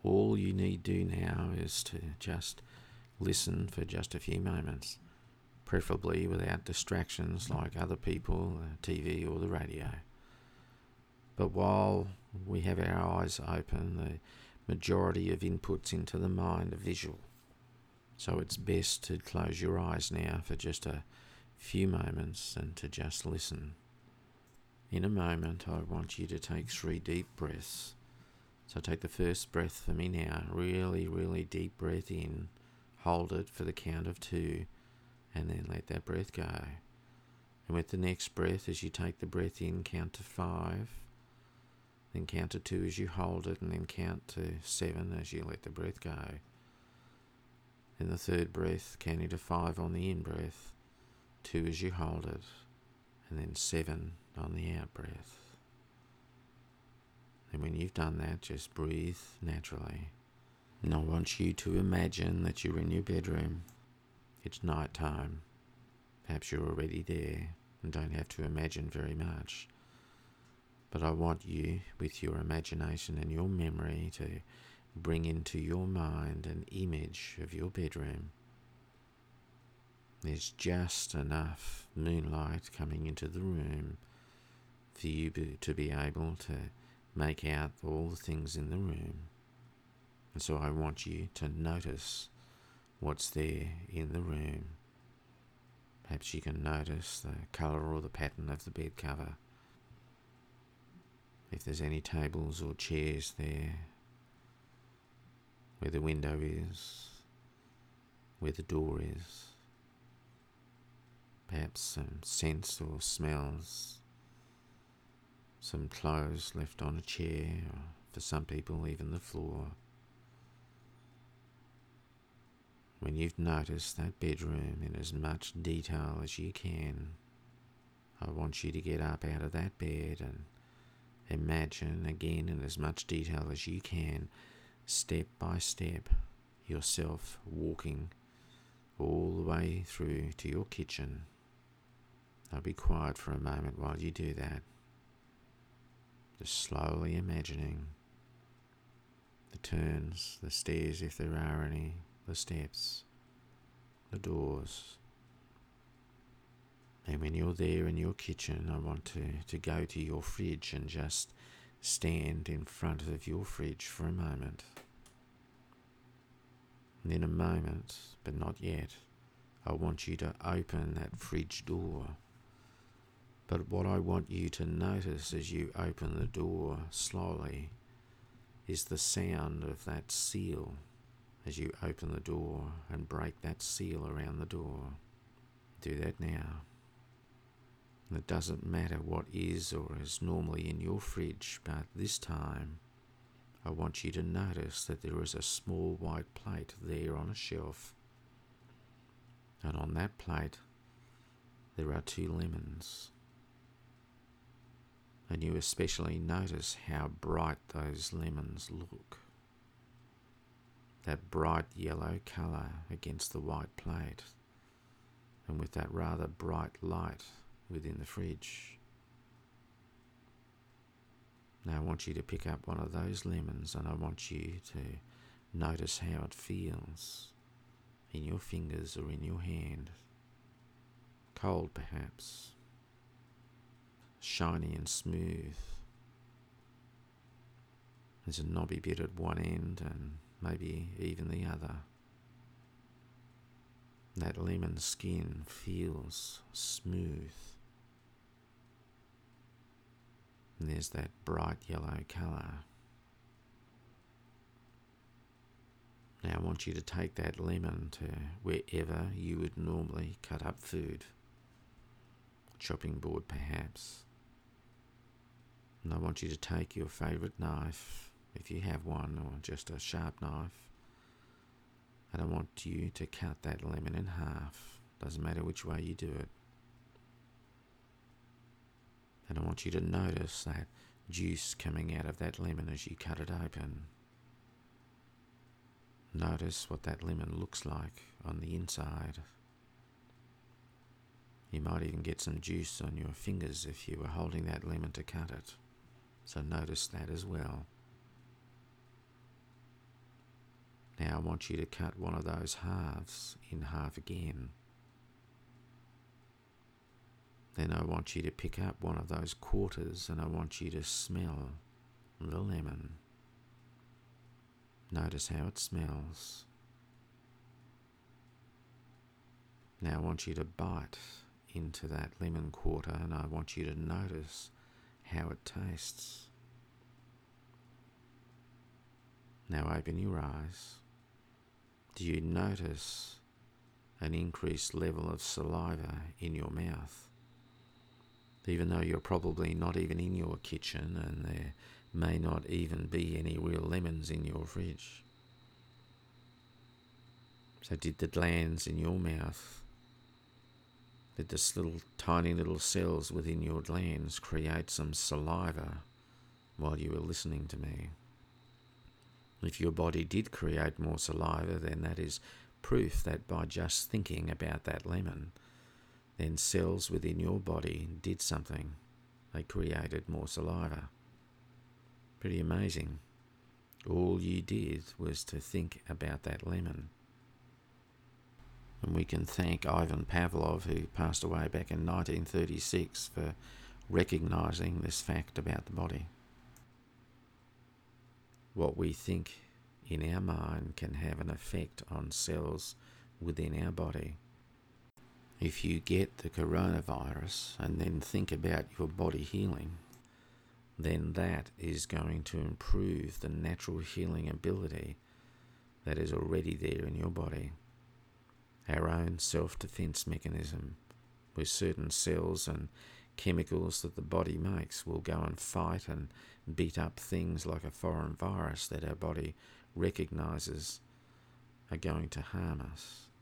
All you need do now is to just listen for just a few moments, preferably without distractions like other people, the TV or the radio. But while we have our eyes open, the majority of inputs into the mind are visual. So it's best to close your eyes now for just a few moments and to just listen. In a moment, I want you to take 3 deep breaths. So take the first breath for me now. Really, really deep breath in. Hold it for the count of 2 and then let that breath go. And with the next breath, as you take the breath in, count to 5. Then count to 2 as you hold it, and then count to 7 as you let the breath go. In the third breath, counting to 5 on the in-breath, 2 as you hold it, and then 7 on the out-breath. And when you've done that, just breathe naturally. And I want you to imagine that you're in your bedroom. It's night time. Perhaps you're already there and don't have to imagine very much. But I want you, with your imagination and your memory, to bring into your mind an image of your bedroom. There's just enough moonlight coming into the room for you to be able to make out all the things in the room. And so I want you to notice what's there in the room. Perhaps you can notice the colour or the pattern of the bed cover. If there's any tables or chairs there, where the window is, where the door is, perhaps some scents or smells, some clothes left on a chair, or for some people even the floor. When you've noticed that bedroom in as much detail as you can, I want you to get up out of that bed and imagine again in as much detail as you can, step by step, yourself walking all the way through to your kitchen. I'll be quiet for a moment while you do that. Just slowly imagining the turns, the stairs if there are any, the steps, the doors. And when you're there in your kitchen, I want to go to your fridge and just stand in front of your fridge for a moment. And in a moment, but not yet, I want you to open that fridge door. But what I want you to notice as you open the door slowly is the sound of that seal as you open the door and break that seal around the door. Do that now. And it doesn't matter what is or is normally in your fridge, but this time I want you to notice that there is a small white plate there on a shelf. And on that plate there are 2 lemons. And you especially notice how bright those lemons look. That bright yellow colour against the white plate, and with that rather bright light within the fridge. Now I want you to pick up one of those lemons and I want you to notice how it feels in your fingers or in your hand. Cold perhaps, shiny and smooth. There's a knobby bit at one end and maybe even the other. That lemon skin feels smooth. And there's that bright yellow colour. Now I want you to take that lemon to wherever you would normally cut up food. Chopping board perhaps. And I want you to take your favourite knife, if you have one, or just a sharp knife. And I want you to cut that lemon in half. Doesn't matter which way you do it. And I want you to notice that juice coming out of that lemon as you cut it open. Notice what that lemon looks like on the inside. You might even get some juice on your fingers if you were holding that lemon to cut it. So notice that as well. Now I want you to cut one of those halves in half again. Then I want you to pick up one of those quarters and I want you to smell the lemon. Notice how it smells. Now I want you to bite into that lemon quarter and I want you to notice how it tastes. Now open your eyes. Do you notice an increased level of saliva in your mouth? Even though you're probably not even in your kitchen and there may not even be any real lemons in your fridge. So did the glands in your mouth, did this tiny little cells within your glands create some saliva while you were listening to me? If your body did create more saliva, then that is proof that by just thinking about that lemon, then cells within your body did something. They created more saliva. Pretty amazing. All you did was to think about that lemon. And we can thank Ivan Pavlov, who passed away back in 1936, for recognizing this fact about the body. What we think in our mind can have an effect on cells within our body. If you get the coronavirus and then think about your body healing, then that is going to improve the natural healing ability that is already there in your body. Our own self-defense mechanism, where certain cells and chemicals that the body makes will go and fight and beat up things like a foreign virus that our body recognizes are going to harm us.